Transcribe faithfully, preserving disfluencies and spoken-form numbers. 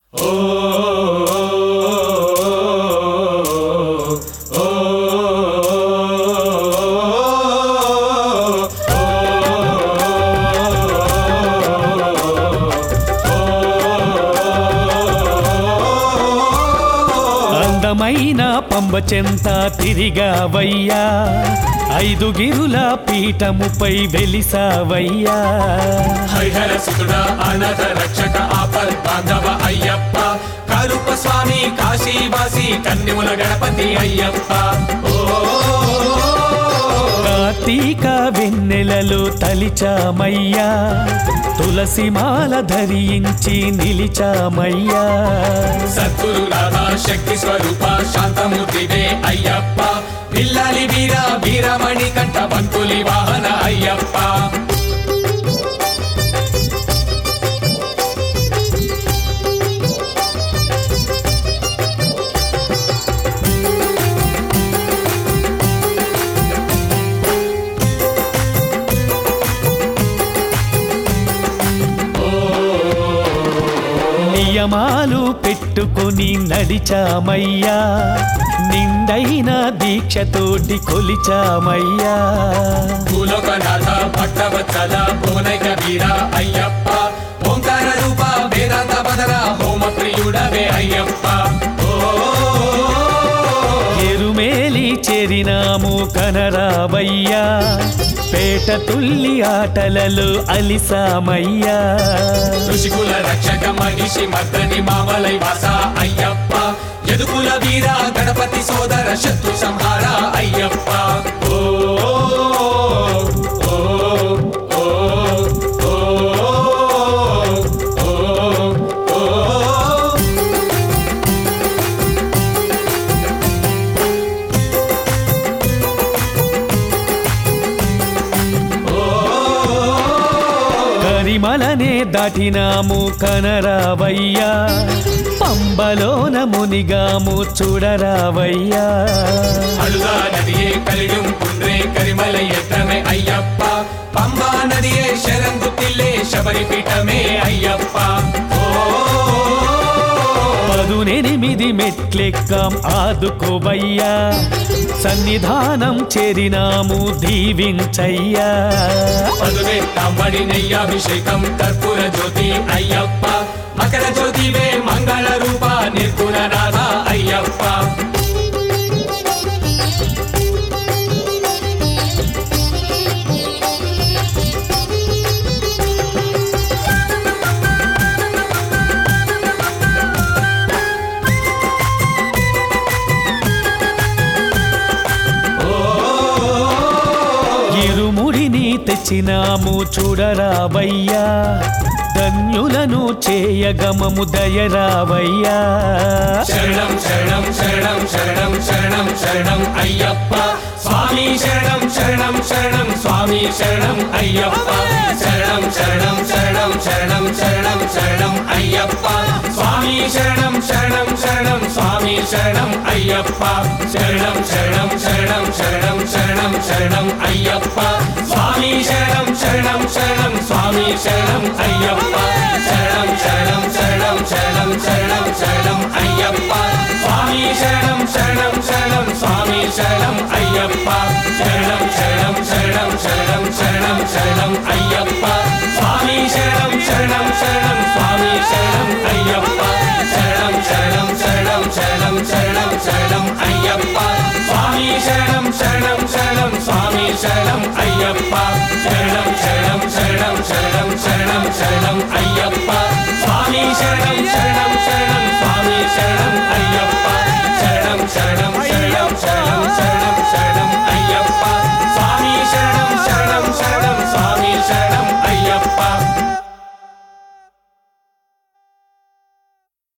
అందమైన పంబచెంత తిరిగావయ్యా, ఐదు గిరుల పీఠముపై వెలిసావయ్యా. హరిహర సుతుడా అనాథ రక్షక ఆపద్ బాంధవ అయ్యప్ప, కరుప స్వామి కాశీవాసి కన్యముల గణపతి అయ్యప్ప. ఓ కార్తీక వెన్నెలలో తలిచామయ్యా, తులసి మాల ధరించి నిలిచామయ్యా. సద్గురు రాధా శక్తి స్వరూప శాంతమూర్తివే అయ్యప్ప, పిల్లాలి వీర వీరమణి కంఠ బంతులి వాహన అయ్యప్ప. నియమాలు పెట్టుకొని నడిచామయ్యా, నిండైన దీక్షతోటి కొలిచామయ్యా. భూలోకనాథ భక్తవత్సల భువనైక వీర అయ్యప్ప, ఓంకార రూప వేదాంత బదర హోమ ప్రియుడవే అయ్యప్ప. ఎరుమేలి చేరినాము కనరావయ్యా, పేట తుల్లి ఆటలలో అలిసామయ్యా. ఋషికుల రక్షక మహిషి మర్దని మామలై వాస అయ్యప్ప, యదుకుల వీర గణపతి సోదర శత్రు సంహార అయ్యప్ప. ఓ ఓ ఓ ఓ ఓ కరిమలనే దాటినాము కనరావయ్యా, పంబలోన మునిగాము చూడరావయ్యా. అడుగా నదియే కలిడుం కుండ్రే కరిమల ఎత్తమే అయ్యప్ప, పంబా నదియే శరంగుతిల్లే శబరి పీఠమే అయ్యప్ప. పదునెనిమిది మెట్లెక్కాం ఆదుకోవయ్యా, సన్నిధానం చేరినాము దీవించయ్యా. పదువే తాంబడి నెయ్యాభిషేకం కర్పూర జ్యోతి అయ్యప్ప, మకర జ్యోతివే మంగళ రూప నిర్గుణ నాథ అయ్యప్ప. ఇరుముడిని తెచ్చినాము చూడరావయ్యా, ధన్యులను చేయగమము దయరావయ్యా. శరణం శరణం శరణం శరణం శరణం శరణం అయ్యప్ప, స్వామి శరణం శరణం శరణం స్వామి శరణం అయ్యప్ప. శరణం శరణం శరణం శరణం శరణం శరణం అయ్యప్ప, స్వామి శరణం శరణం శరణం స్వామి శరణం అయ్యప్ప. శరణం శరణం శరణం శరణం శరణం శరణం అయ్యప్ప, స్వామి శరణం శరణం శరణం స్వామి శరణం అయ్యప్ప. శరణం శరణం శరణం శరణం శరణం శరణం అయ్యప్ప, స్వామి శరణం శరణం శరణం స్వామి శరణం అయ్యప్ప. శరణం శరణం శరణం శరణం శరణం శరణం అయ్యప్ప, స్వామి శరణం శరణం శరణం స్వామి శరణం అయ్యప్ప. శరణం శరణం శరణం శరణం శరణం శరణం అయ్యప్ప, స్వామి శరణం శరణం శరణం స్వామి శరణం అయ్యప్ప. శరణం శరణం శరణం శరణం శరణం శరణం అయ్యప్ప, స్వామి శరణం శరణం